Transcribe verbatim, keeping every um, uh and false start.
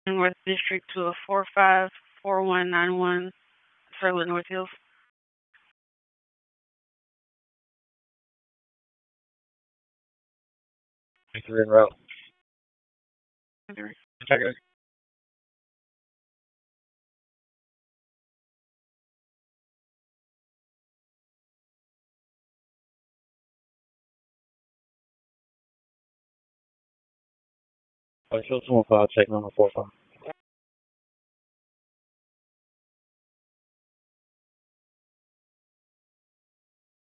North District to a four five four one nine one, Charlotte North Hills. three in row. Okay. Okay. I show someone five, check number four five.